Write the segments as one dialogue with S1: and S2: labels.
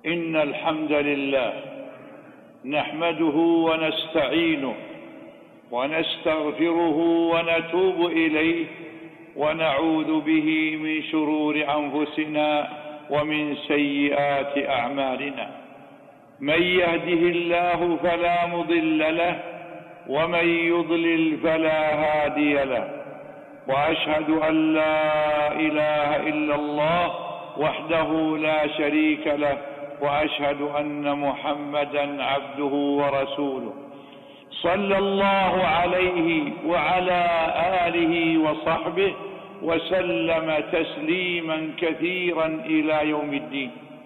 S1: إن الحمد لله نحمده ونستعينه ونستغفره ونتوب إليه ونعوذ به من شرور أنفسنا ومن سيئات أعمالنا. من يهده الله فلا مضل له ومن يضلل فلا هادي له، وأشهد أن لا إله إلا الله وحده لا شريك له، وأشهد أن محمدا عبده ورسوله، صلى الله عليه وعلى آله وصحبه وسلم تسليما كثيرا إلى يوم الدين.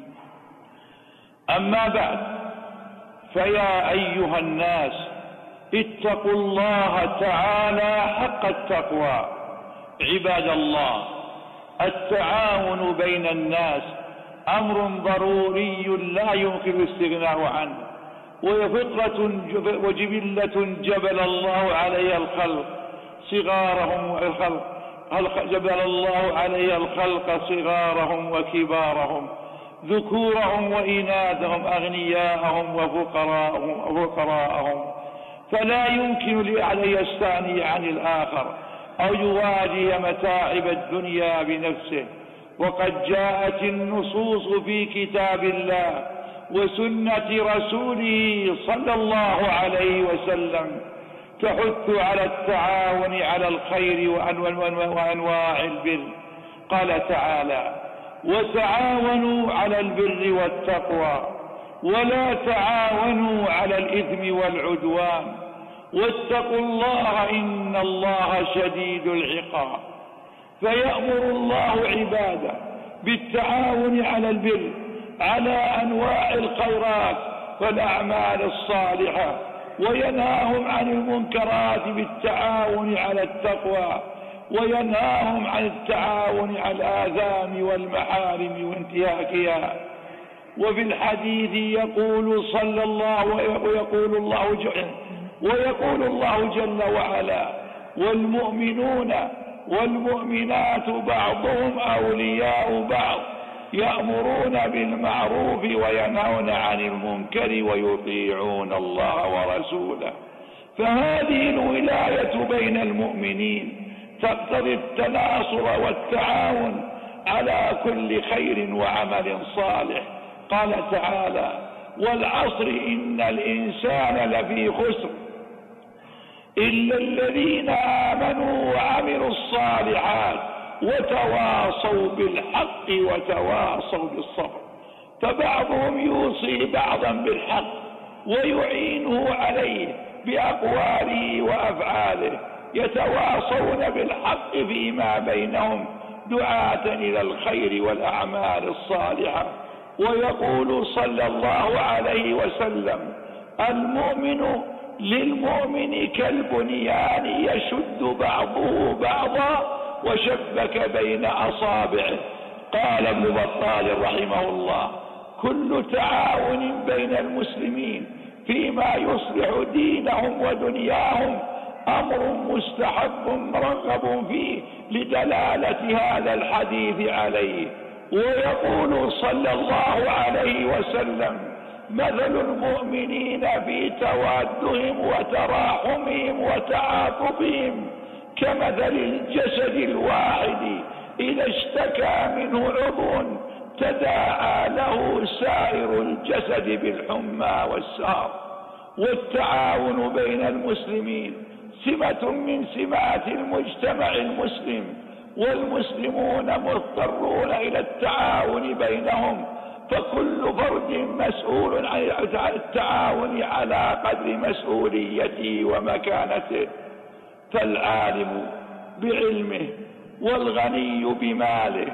S1: أما بعد، فيا أيها الناس اتقوا الله تعالى حق التقوى. عباد الله، التعاون بين الناس أمر ضروري لا يمكن الاستغناء عنه، وهي فطرة وجبلة جبل الله عليها الخلق صغارهم جبل الله عليها الخلق صغارهم وكبارهم، ذكورهم وإناثهم، أغنياءهم وفقراءهم، فلا يمكن لأحد يستغني عن الآخر أو يواجه متاعب الدنيا بنفسه. وقد جاءت النصوص في كتاب الله وسنة رسوله صلى الله عليه وسلم تحث على التعاون على الخير وأنواع البر. قال تعالى: وتعاونوا على البر والتقوى ولا تعاونوا على الإثم والعدوان واتقوا الله إن الله شديد العقاب. فيأمر الله عباده بالتعاون على البر على أنواع الخيرات والأعمال الصالحة، وينهاهم عن المنكرات بالتعاون على التقوى، وينهاهم عن التعاون على الآثام والمحارم وانتهاكها. وفي الحديث يقول صلى الله ويقول الله جل وعلا: والمؤمنون والمؤمنات بعضهم أولياء بعض يأمرون بالمعروف وينهون عن المنكر ويطيعون الله ورسوله. فهذه الولاية بين المؤمنين تقتضي التناصر والتعاون على كل خير وعمل صالح. قال تعالى: والعصر إن الإنسان لفي خسر إلا الذين آمنوا وعملوا الصالحات وتواصوا بالحق وتواصوا بالصبر. فبعضهم يوصي بعضا بالحق ويعينه عليه بأقواله وأفعاله، يتواصون بالحق فيما بينهم دعاة إلى الخير والأعمال الصالحة. ويقول صلى الله عليه وسلم: المؤمن للمؤمن كالبنيان يشد بعضه بعضا وشبك بين أصابعه. قال ابن بطال رحمه الله: كل تعاون بين المسلمين فيما يصلح دينهم ودنياهم أمر مستحب مرغب فيه لدلالة هذا الحديث عليه. ويقول صلى الله عليه وسلم: مثل المؤمنين في توادهم وتراحمهم وتعاطفهم كمثل الجسد الواحد إذا اشتكى منه عضو تداعى له سائر الجسد بالحمى والسهر. والتعاون بين المسلمين سمة من سمات المجتمع المسلم، والمسلمون مضطرون إلى التعاون بينهم، فكل فرد مسؤول عن التعاون على قدر مسؤوليته ومكانته. فالعالم بعلمه والغني بماله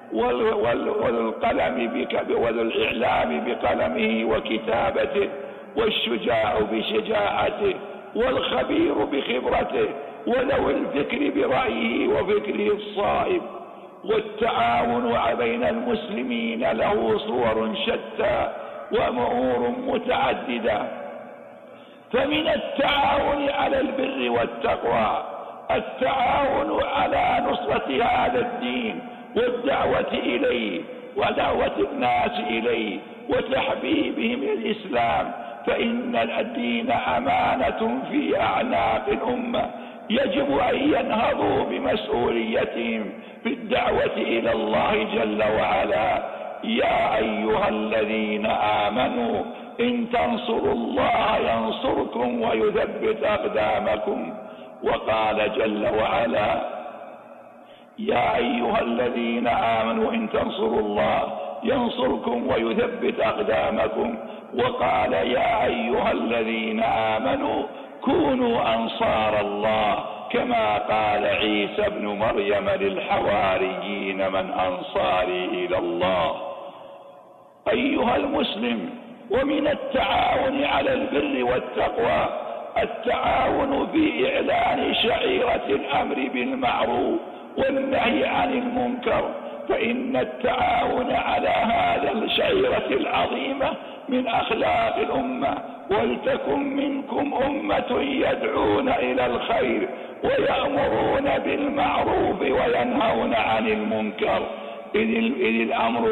S1: والإعلام بقلمه وكتابته والشجاع بشجاعته والخبير بخبرته وذوي الفكر برأيه وفكره الصائب. والتعاون بين المسلمين له صور شتى وأمور متعددة. فمن التعاون على البر والتقوى التعاون على نصرة هذا الدين والدعوة إليه ودعوة الناس إليه وتحبيبهم للإسلام، فإن الدين أمانة في أعناق الأمة، يجب أن ينهضوا بمسؤوليتهم في الدعوة إلى الله جل وعلا. يا أيها الذين آمنوا إن تنصروا الله ينصركم ويثبت أقدامكم. وقال جل وعلا: يا أيها الذين آمنوا إن تنصروا الله ينصركم ويثبت أقدامكم. وقال: يا أيها الذين آمنوا كونوا أنصار الله، كما قال عيسى بن مريم للحواريين: من أنصاري إلى الله. أيها المسلم، ومن التعاون على البر والتقوى التعاون في إعلان شعيرة الأمر بالمعروف والنهي عن المنكر، فإن التعاون على هذا الشعيرة العظيمة من أخلاق الأمة. ولتكن منكم أمة يدعون إلى الخير ويأمرون بالمعروف وينهون عن المنكر. إذ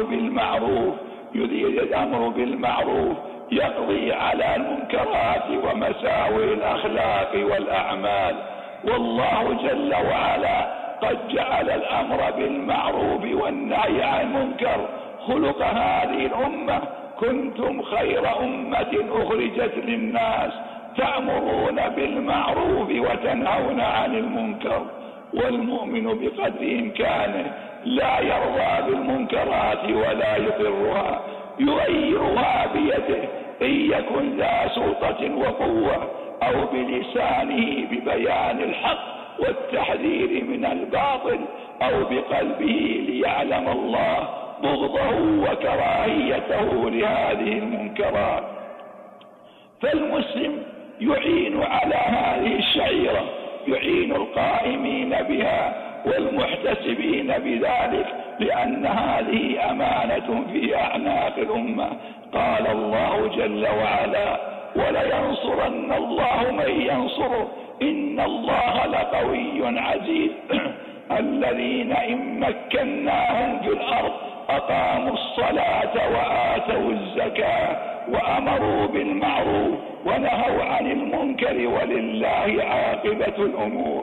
S1: الأمر بالمعروف يقضي على المنكرات ومساوئ الأخلاق والأعمال. والله جل وعلا قد جعل الأمر بالمعروف والنهي عن المنكر خلق هذه الأمة: كنتم خير أمة أخرجت للناس تأمرون بالمعروف وتنهون عن المنكر. والمؤمن بقدر إمكانه لا يرضى بالمنكرات ولا يقرها، يغيرها بيده إن يكن ذا سلطة وقوة، أو بلسانه ببيان الحق والتحذير من الباطل، أو بقلبه ليعلم الله بغضه وكراهيته لهذه المنكرات. فالمسلم يعين على هذه الشعيرة، يعين القائمين بها والمحتسبين بذلك، لأن هذه أمانة في أعناق الأمة. قال الله جل وعلا: ولينصرن الله من ينصره إن الله لقوي عزيز. الذين إن مكناهم في الأرض أقاموا الصلاة وآتوا الزكاة وأمروا بالمعروف ونهوا عن المنكر ولله عاقبة الأمور.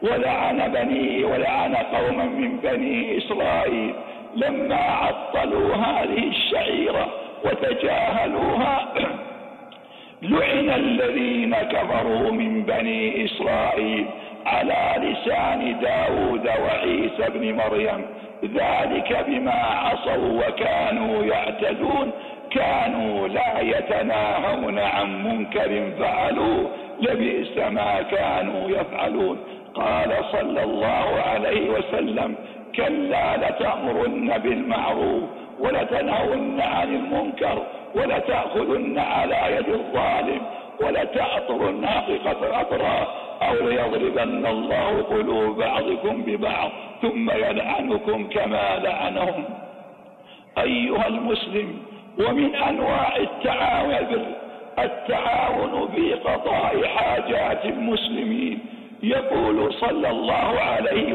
S1: ولعن قوما من بني إسرائيل لما عطلوا هذه الشعيرة وتجاهلوها. لعن الذين كفروا من بني إسرائيل على لسان داود وعيسى بن مريم، ذلك بما عصوا وكانوا يعتدون، كانوا لا يتناهون عن منكر فعلوه، لبئس ما كانوا يفعلون. قال صلى الله عليه وسلم: كلا لتأمرن بالمعروف ولتنهون عن المنكر ولتأخذن على يد الظالم ولتأطرن حقيقة أطرا أو ليضربن الله قلوب بعضكم ببعض ثم يلعنكم كما لعنهم. أيها المسلم، ومن أنواع التعاون في قضاء حاجات المسلمين. يقول صلى الله عليه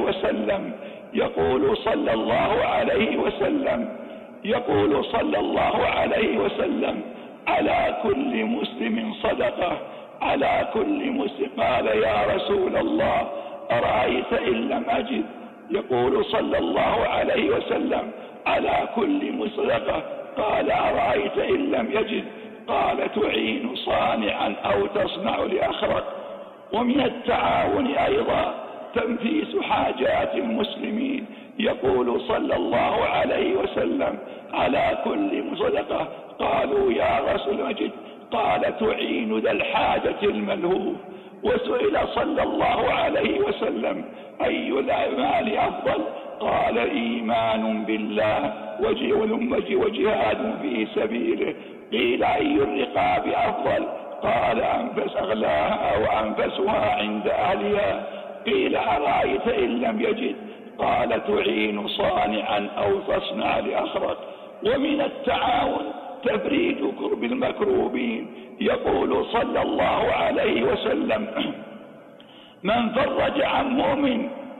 S1: وسلم: على كل مسلم صدقة، على كل مسلم. قال: يا رسول الله أرأيت إن لم أجد؟ يقول صلى الله عليه وسلم: على كل صدقة. قال: أرأيت إن لم يجد؟ قال: تعين صانعا أو تصنع لأخرك. ومن التعاون أيضا تنفيس حاجات المسلمين. يقول صلى الله عليه وسلم: على كل صدقة. قالوا: يا رسول مجد؟ قال: تعين ذا الحاجة الملهوف. وسئل صلى الله عليه وسلم: أي الأعمال أفضل؟ قال: إيمان بالله وجهاد في سبيله. قيل: أي الرقاب أفضل؟ قال: أنفس أغلاها وأنفسها عند أهلها. قيل: أرأيت إن لم يجد؟ قال: تعين صانعا أو تصنع لأخرك. ومن التعاون تفريج كرب المكروبين. يقول صلى الله عليه وسلم: من فرج عن مؤمن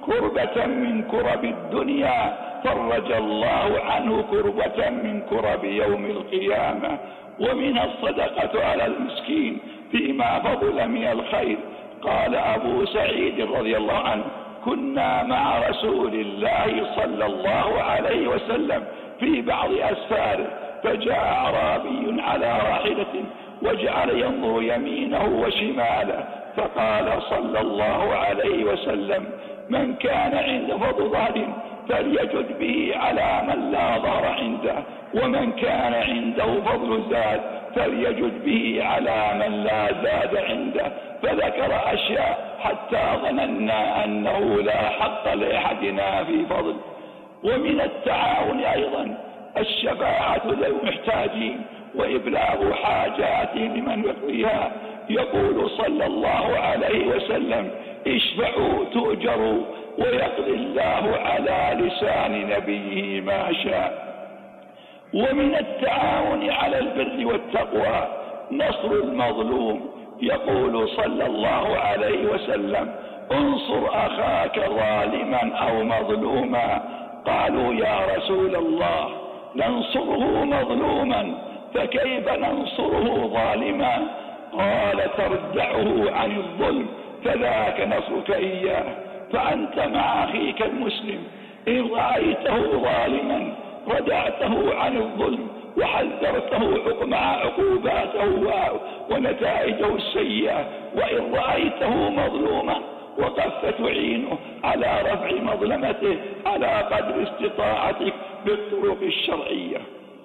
S1: كربة من كرب الدنيا فرج الله عنه كربة من كرب يوم القيامة. ومن الصدقة على المسكين فيما فضل من الخير. قال أبو سعيد رضي الله عنه: كنا مع رسول الله صلى الله عليه وسلم في بعض أسفاره، فجاء أعرابي على راحلة وجعل ينظر يمينه وشماله، فقال صلى الله عليه وسلم: من كان عند فضل ظهر فليجد به على من لا ظهر عنده، ومن كان عنده فضل زاد فليجد به على من لا زاد عنده. فذكر أشياء حتى ظننا أنه لا حق لأحدنا في فضل. ومن التعاون أيضا الشفاعة للمحتاجين وإبلاغ حاجاتهم لمن يقضيها. يقول صلى الله عليه وسلم: اشفعوا تؤجروا ويقضي الله على لسان نبيه ما شاء. ومن التعاون على البر والتقوى نصر المظلوم. يقول صلى الله عليه وسلم: انصر أخاك ظالما أو مظلوما. قالوا: يا رسول الله ننصره مظلوما فكيف ننصره ظالما؟ قال: تردعه عن الظلم فذاك نصرك إياه. فأنت مع أخيك المسلم إن رأيته ظالما ردعته عن الظلم وحذرته مع عقوباته ونتائجه السيئة، وإن رأيته مظلوما وقفت تعينه على رفع مظلمته على قدر استطاعتك بالطرق الشرعية.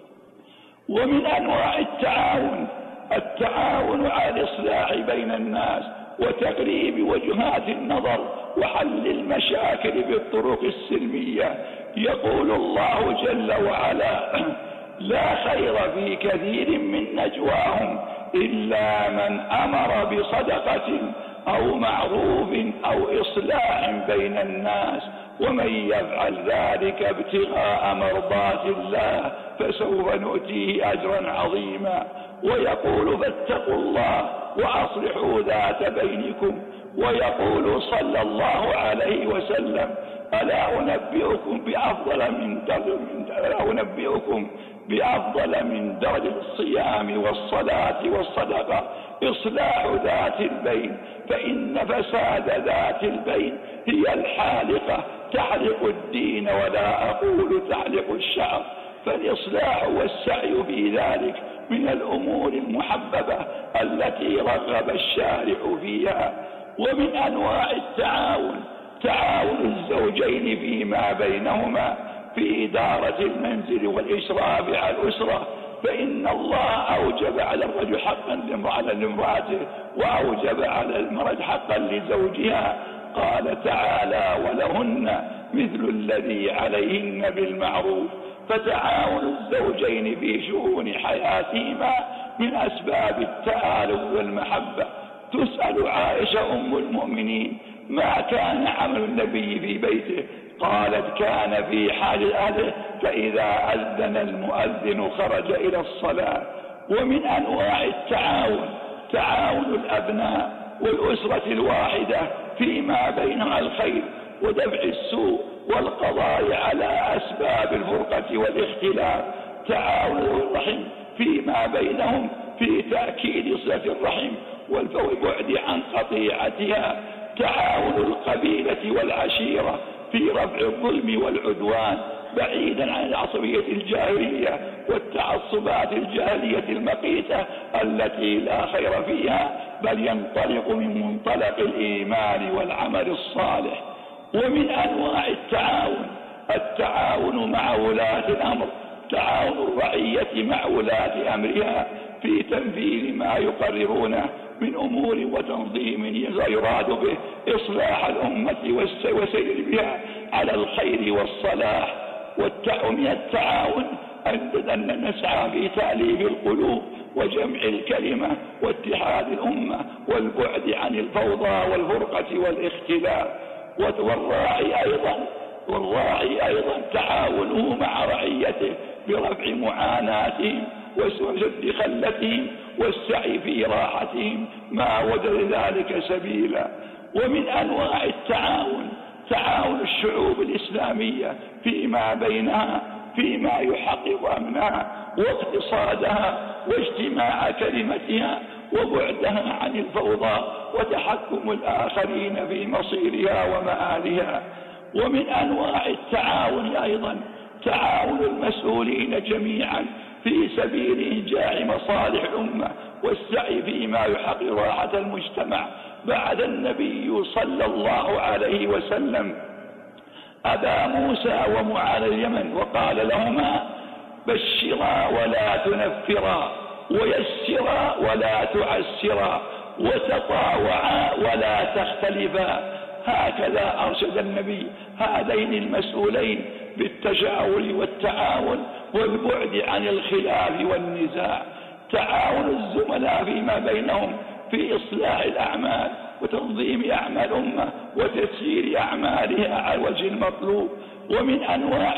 S1: ومن أنواع التعاون على الإصلاح بين الناس وتقريب وجهات النظر وحل المشاكل بالطرق السلمية. يقول الله جل وعلا: لا خير في كثير من نجواهم إلا من أمر بصدقة أو معروف أو إصلاح بين الناس، ومن يفعل ذلك ابتغاء مرضات الله فسوف نؤتيه أجرا عظيما. ويقول: فاتقوا الله وأصلحوا ذات بينكم. ويقول صلى الله عليه وسلم: ألا أنبئكم بأفضل من درجة الصيام والصلاة والصدقة إصلاح ذات البين، فإن فساد ذات البين هي الحالقة تحلق الدين ولا أقول تحلق الشعر. فالإصلاح والسعي في ذلك من الأمور المحببة التي رغب الشارع فيها. ومن أنواع تعاون الزوجين فيما بينهما في إدارة المنزل والإشراف على الأسرة، فإن الله أوجب على الرجل حقا لامرأته وأوجب على المرأة حقا لزوجها. قال تعالى: ولهن مثل الذي عليهن بالمعروف. فتعاون الزوجين في شؤون حياتهما من أسباب التآلف والمحبة. تسأل عائشة أم المؤمنين: ما كان عمل النبي في بيته؟ قالت: كان في حال أهله فإذا أذن المؤذن خرج إلى الصلاة. ومن أنواع تعاون الأبناء والأسرة الواحدة فيما بينهم الخير ودفع السوء والقضاء على أسباب الفرقة والاختلاف. تعاون الرحم فيما بينهم في تأكيد صلة الرحم والبعد عن قطيعتها. تعاون القبيلة والعشيرة في رفع الظلم والعدوان بعيدا عن العصبية الجاهلية والتعصبات الجاهلية المقيتة التي لا خير فيها، بل ينطلق من منطلق الإيمان والعمل الصالح. ومن أنواع التعاون مع ولاة الأمر. تعاون الرعية مع ولاة أمرها في تنفيذ ما يقررونه من أمور وتنظيم يراد به إصلاح الأمة والسير بها على الخير والصلاح. ومن التعاون أن نسعى في تأليف القلوب وجمع الكلمة واتحاد الأمة والبعد عن الفوضى والفرقة والاختلاف. والراعي أيضا تعاونه مع رعيته برفع معاناتهم وسد خلتهم والسعي في راحتهم ما وجد ذلك سبيلا. ومن أنواع التعاون تعاون الشعوب الإسلامية فيما بينها فيما يحقق أمنها واقتصادها واجتماع كلمتها وبعدها عن الفوضى وتحكم الآخرين في مصيرها ومآلها. ومن أنواع التعاون أيضا تعاون المسؤولين جميعا في سبيل إنجاح مصالح الأمة والسعي فيما يحقق راحة المجتمع. بعث النبي صلى الله عليه وسلم أبا موسى ومعاذ اليمن وقال لهما: بشرا ولا تنفرا، ويسرا ولا تعسرا، وتطاوعا ولا تختلفا. هكذا أرشد النبي هذين المسؤولين بالتجاور والتعاون والبعد عن الخلاف والنزاع. تعاون الزملاء فيما بينهم في إصلاح الأعمال وتنظيم أعمال الأمة وتسيير أعمالها على الوجه المطلوب. ومن أنواع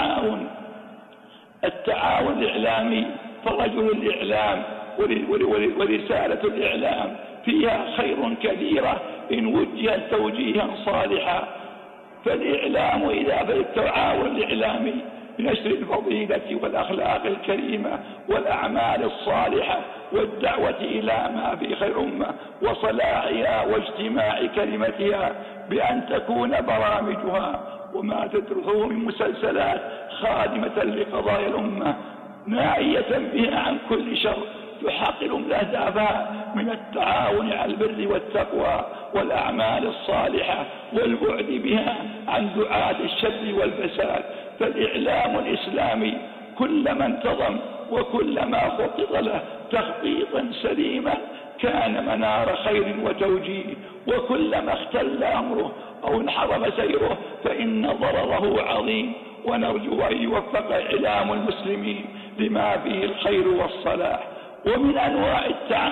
S1: التعاون الإعلامي، فرجل الإعلام ورسالة الإعلام فيها خير كثيرة إن وجهت توجيها صالحا. فالإعلام إذا بالتعاون الإعلامي بنشر الفضيلة والأخلاق الكريمة والأعمال الصالحة والدعوة إلى ما في خير أمة وصلاحها واجتماع كلمتها، بأن تكون برامجها وما تدرسه من مسلسلات خادمة لقضايا الأمة ناعية بها عن كل شر، تحقق أهدافها من التعاون على البر والتقوى والأعمال الصالحة والبعد بها عن دعاة الشر والفساد. فالإعلام الإسلامي كلما انتظم وكلما خطط له تخطيطا سليما كان منار خير وتوجيه، وكلما اختل أمره أو انحرم سيره فإن ضرره عظيم. ونرجو أن يوفق إعلام المسلمين لما فيه الخير والصلاح. ومن أنواع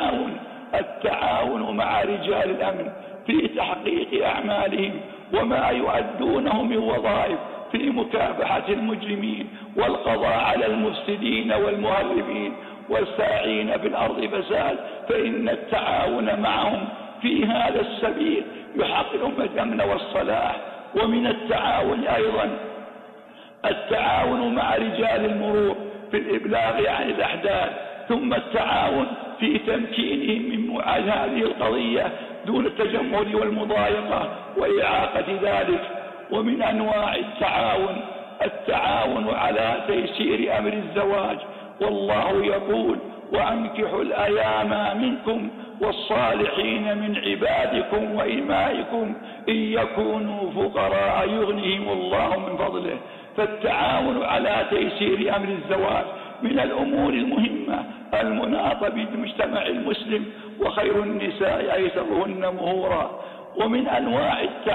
S1: التعاون مع رجال الأمن في تحقيق أعمالهم وما يؤدونه من وظائف في مكافحة المجرمين والقضاء على المفسدين والمهربين والساعين في الأرض فساد، فإن التعاون معهم في هذا السبيل يحقق الأمن والصلاح. ومن التعاون أيضا التعاون مع رجال المرور في الإبلاغ عن الأحداث، ثم التعاون في تمكينهم من معالجة هذه القضية دون التجمهر والمضايقة وإعاقة ذلك. ومن أنواع التعاون على تيسير أمر الزواج، والله يقول: وأنكحوا الأيام منكم والصالحين من عبادكم وإمائكم إن يكونوا فقراء يغنيهم الله من فضله. فالتعاون على تيسير أمر الزواج من الأمور المهمة المناطة بالمجتمع المسلم، وخير النساء أيسرهن مهورا. ومن أنواع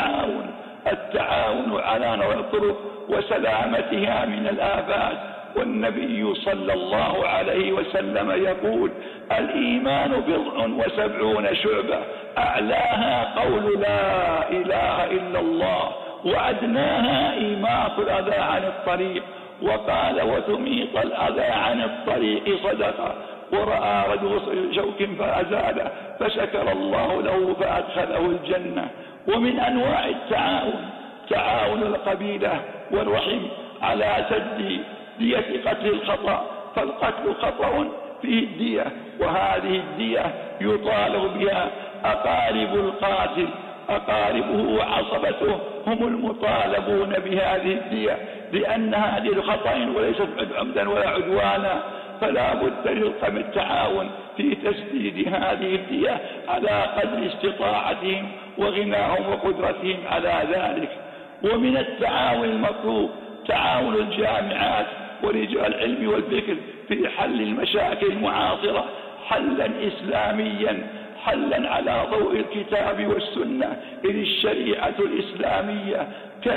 S1: التعاون على نوع الطرق وسلامتها من الآفات، والنبي صلى الله عليه وسلم يقول: الإيمان 70 شعبة، أعلاها قول لا إله إلا الله، وأدناها إيماط الأذى عن الطريق. وقال: وتميط الأذى عن الطريق صدقة. ورأى رجل شوك فأزاله فشكر الله له فأدخله الجنة. ومن أنواع تعاون القبيلة والرحم على سد دية قتل الخطأ، فالقتل خطأ فيه الدية، وهذه الدية يطالب بها أقارب القاتل، أقاربه وعصبته هم المطالبون بهذه الدية، لأن هذه خطأ وليست عمدا ولا عدوانا، فلا بد للقم التعاون في تسديد هذه الدية على قدر استطاعتهم وغناهم وقدرتهم على ذلك. ومن التعاون المطلوب تعاون الجامعات ورجال العلم والفكر في حل المشاكل المعاصرة حلا إسلاميا، حلا على ضوء الكتاب والسنة، إذ الشريعة الإسلامية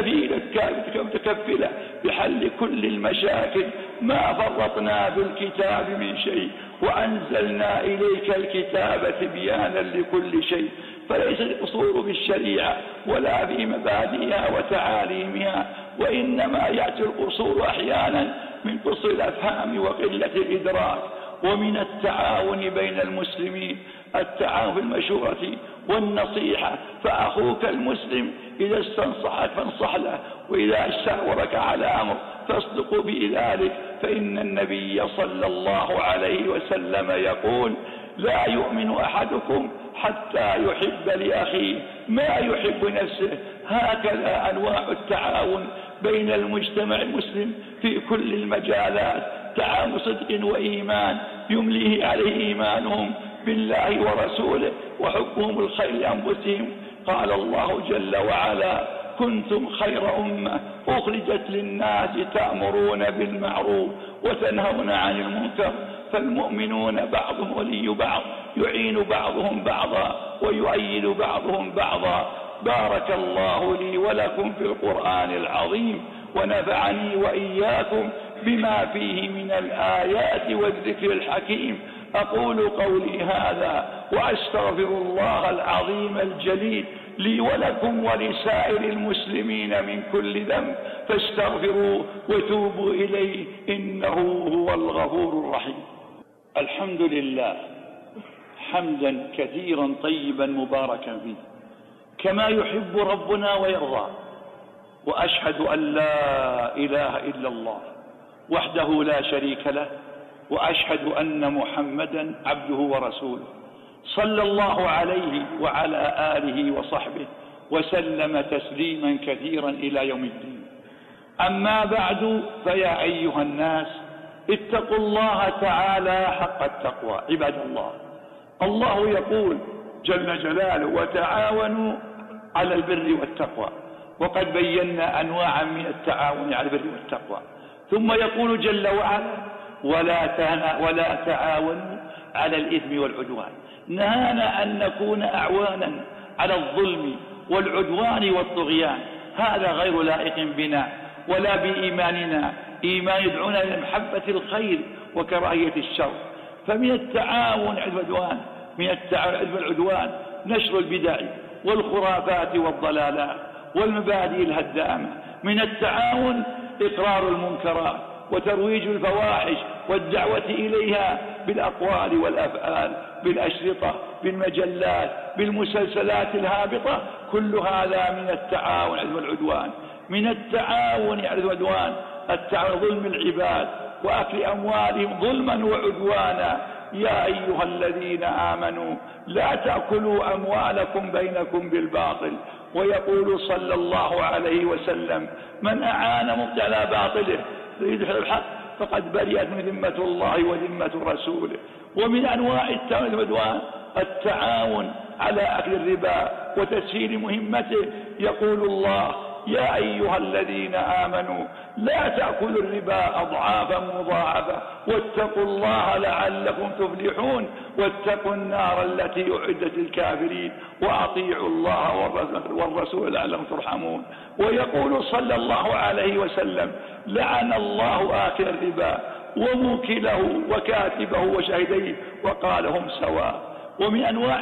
S1: متكفلة بحل كل المشاكل، ما فرطنا في الكتاب من شيء، وأنزلنا إليك الكتاب تبيانا لكل شيء. فليس القصور في الشريعة ولا في مبادئها وتعاليمها، وإنما يأتي القصور أحيانا من قصر الأفهام وقلة الإدراك. ومن التعاون بين المسلمين التعاون في المشورة والنصيحة فأخوك المسلم إذا استنصحك فانصح له، وإذا استشارك على أمر فاصدق بذلك، فإن النبي صلى الله عليه وسلم يقول: لا يؤمن أحدكم حتى يحب لأخيه ما يحب نفسه. هكذا أنواع التعاون بين المجتمع المسلم في كل المجالات، تعاون صدق وإيمان يمليه عليه إيمانهم بالله ورسوله وحبهم الخير لأنفسهم. قال الله جل وعلا: كنتم خير أمة أخرجت للناس تأمرون بالمعروف وتنهون عن المنكر. فالمؤمنون بعضهم ولي بعض، يعين بعضهم بعضا ويؤيد بعضهم بعضا. بارك الله لي ولكم في القرآن العظيم، ونفعني وإياكم بما فيه من الآيات والذكر الحكيم. أقول قولي هذا وأستغفر الله العظيم الجليل لي ولكم ولسائر المسلمين من كل ذنب، فاستغفروه وتوبوا إليه إنه هو الغفور الرحيم. الحمد لله حمدا كثيرا طيبا مباركا فيه كما يحب ربنا ويرضى، وأشهد أن لا إله إلا الله وحده لا شريك له، وأشهد أن محمدا عبده ورسوله، صلى الله عليه وعلى آله وصحبه وسلم تسليما كثيرا إلى يوم الدين. أما بعد، فيا أيها الناس اتقوا الله تعالى حق التقوى. عباد الله، الله يقول جل جلاله: وتعاونوا على البر والتقوى. وقد بينا أنواعا من التعاون على البر والتقوى. ثم يقول جل وعلا: ولا تعاونوا على الإثم والعدوان. نهانا أن نكون أعوانا على الظلم والعدوان والطغيان، هذا غير لائق بنا ولا بإيماننا. إيمان يدعونا إلى محبة الخير وكراهية الشر. فمن التعاون على العدوان نشر البدع والخرافات والضلالات والمبادئ الهدامة. من التعاون إقرار المنكرات وترويج الفواحش والدعوة إليها بالأقوال والأفعال، بالأشرطة، بالمجلات، بالمسلسلات الهابطة. كل هذا من التعاون على العدوان. من التعاون على العدوان ظلم العباد وأكل أموالهم ظلما وعدوانا. يا أيها الذين آمنوا لا تأكلوا أموالكم بينكم بالباطل. ويقول صلى الله عليه وسلم: من أعان مبتلى على باطله ليدحض الحق فقد برئت من ذمة الله وذمة رسوله. ومن أنواع التعاون التعاون على أكل الربا وتسهيل مهمته. يقول الله: يا أيها الذين آمنوا لا تأكلوا الربا أضعافا مضاعفة واتقوا الله لعلكم تفلحون واتقوا النار التي أعدت للكافرين وأطيعوا الله والرسول لعلكم ترحمون. ويقول صلى الله عليه وسلم: لعن الله آكل الربا وموكله وكاتبه وشاهديه وقال هم سواء. ومن أنواع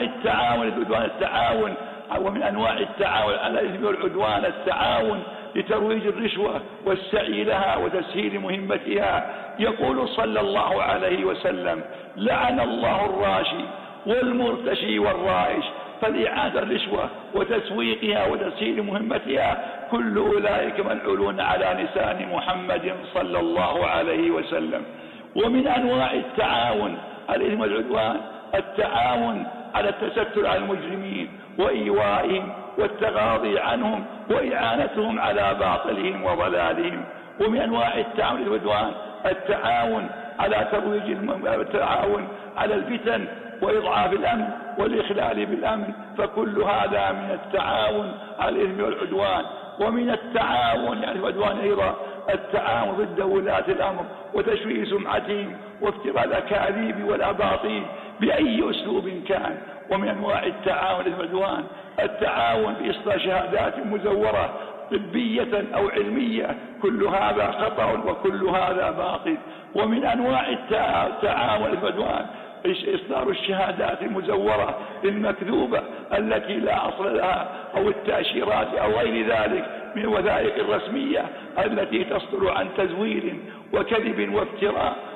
S1: التعاون ومن أنواع التعاون على الإثم والعدوان التعاون لترويج الرشوة والسعي لها وتسهيل مهمتها. يقول صلى الله عليه وسلم: لعن الله الراشي والمرتشي والرائش. فالإعادة الرشوة وتسويقها وتسهيل مهمتها كل أولئك ملعونون على لسان محمد صلى الله عليه وسلم. ومن أنواع التعاون على الإثم والعدوان التعاون على التستر على المجرمين وإيوائهم والتغاضي عنهم وإعانتهم على باطلهم وضلالهم. ومن أنواع التعاون والعدوان التعاون على ترويج التعاون على الفتن وإضعاف الأمن والإخلال بالأمن. فكل هذا من التعاون على الإثم والعدوان. ومن التعاون يعني العدوان أيضا التعاون ضد ولاة الأمر وتشويه سمعتهم وافتراء الأكاذيب والأباطيل بأي أسلوب كان. ومن أنواع التعاون والعدوان التعاون بإصلاح شهادات مزورة طبية أو علمية. كل هذا خطأ وكل هذا باطل. ومن أنواع التعاون والعدوان إصدار الشهادات المزورة المكذوبة التي لا أصل لها أو التأشيرات أو غير ذلك من الوثائق الرسمية التي تصدر عن تزوير وكذب وافتراء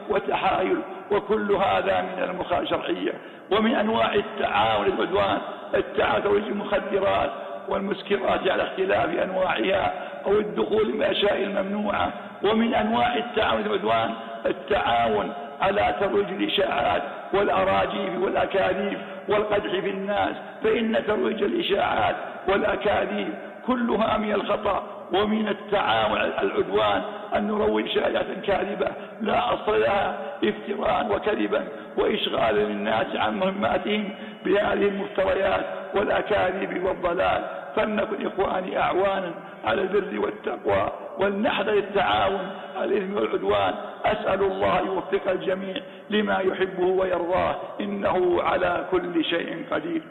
S1: وتحايل، وكل هذا من المخالفة الشرعية. ومن أنواع التعاون العدوان التعاون المخدرات والمسكرات على اختلاف أنواعها أو الدخول بالأشياء الممنوعة. ومن أنواع التعاون العدوان التعاون على ترويج الإشاعات والأراجيف والأكاذيب والقدح في الناس، فإن ترويج الإشاعات والأكاذيب كلها من الخطأ. ومن التعاون العدوان أن نروج شائعات كاذبة لا أصل لها، افتراء وكذبا وإشغال الناس عن مهماتهم بهذه المفتريات والأكاذيب والضلال. فلنكن إخواني أعوانا على البر والتقوى، ولنحذر التعاون على الإثم والعدوان. أسأل الله يوفق الجميع لما يحبه ويرضاه، إنه على كل شيء قدير.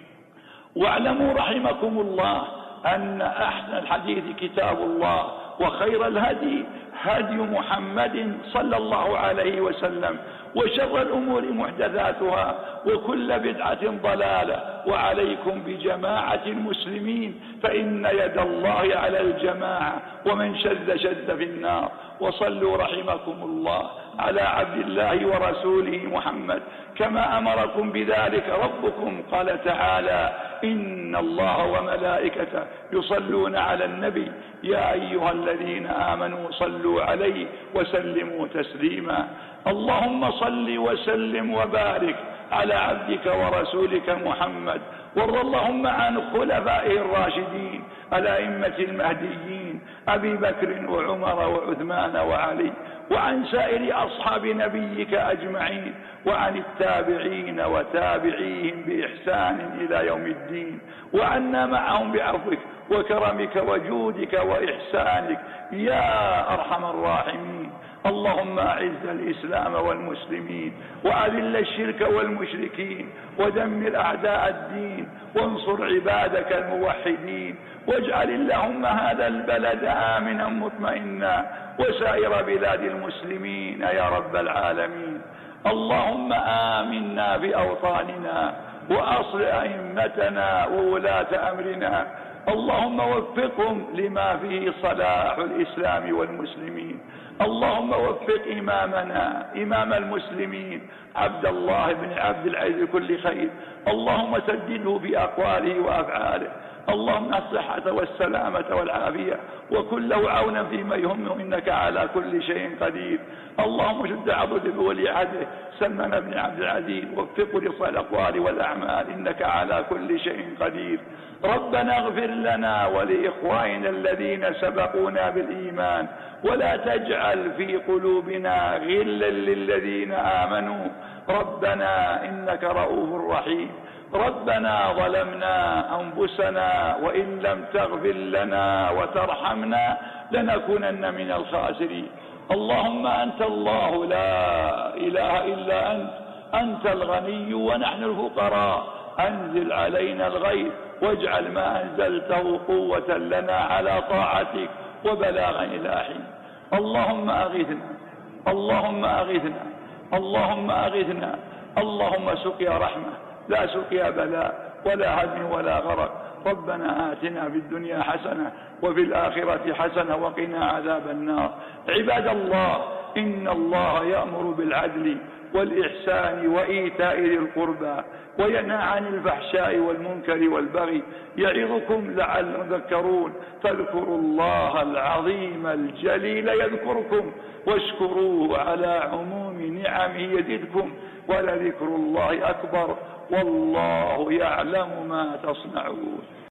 S1: واعلموا رحمكم الله أن أحسن الحديث كتاب الله، وخير الهدي هدي محمد صلى الله عليه وسلم، وشر الأمور محدثاتها، وكل بدعة ضلالة. وعليكم بجماعة المسلمين، فإن يد الله على الجماعة، ومن شذ شذ في النار. وصلوا رحمكم الله على عبد الله ورسوله محمد كما أمركم بذلك ربكم. قال تعالى: إن الله وملائكته يصلون على النبي يا أيها الذين آمنوا صلوا عليه وسلموا تسليما. اللهم صل وسلم وبارك على عبدك ورسولك محمد، وارض اللهم عن خلفائه الراشدين الأئمة المهديين أبي بكر وعمر وعثمان وعلي، وعن سائر أصحاب نبيك أجمعين، وعن التابعين وتابعيهم بإحسان إلى يوم الدين، وعنا معهم بعفوك وكرمك وجودك وإحسانك يا أرحم الراحمين. اللهم أعز الإسلام والمسلمين، وأذل الشرك والمشركين، ودمر أعداء الدين، وانصر عبادك الموحدين، واجعل اللهم هذا البلد آمنا مطمئنا، وسائر بلاد المسلمين يا رب العالمين. اللهم آمنا بأوطاننا، وأصل أئمتنا وولاة أمرنا، اللهم وفقهم لما فيه صلاح الإسلام والمسلمين. اللهم وفق إمامنا إمام المسلمين عبد الله بن عبد العزيز بكل خير، اللهم سدده بأقواله وأفعاله، اللهم الصحة والسلامة والعافية، وكله عونا فيما يهمه، إنك على كل شيء قدير. اللهم شد عضده بولي عهده سلمان بن عبد العزيز، وفقه لصالح الأقوال والأعمال، إنك على كل شيء قدير. ربنا اغفر لنا ولإخواننا الذين سبقونا بالإيمان، ولا تجعل في قلوبنا غلا للذين آمنوا، ربنا إنك رؤوف رحيم. ربنا ظلمنا أنفسنا، وإن لم تغفر لنا وترحمنا لنكونن من الخاسرين. اللهم أنت الله لا إله إلا أنت الغني ونحن الفقراء، أنزل علينا الغيث، واجعل ما أنزلته قوة لنا على طاعتك وبلاغا إلى حين. اللهم أغثنا، اللهم أغثنا، اللهم أغثنا، اللهم سقيا رحمة لا سقيا بلاء ولا هدم ولا غرق. ربنا آتنا في الدنيا حسنة وفي الآخرة حسنة وقنا عذاب النار. عباد الله، إن الله يأمر بالعدل والإحسان وإيتاء ذي القربى، وينهى عن الفحشاء والمنكر والبغي، يعظكم لعلكم تذكرون. فاذكروا الله العظيم الجليل يذكركم، واشكروه على عموم نعمه يزدكم، ولذكر الله أكبر، والله يعلم ما تصنعون.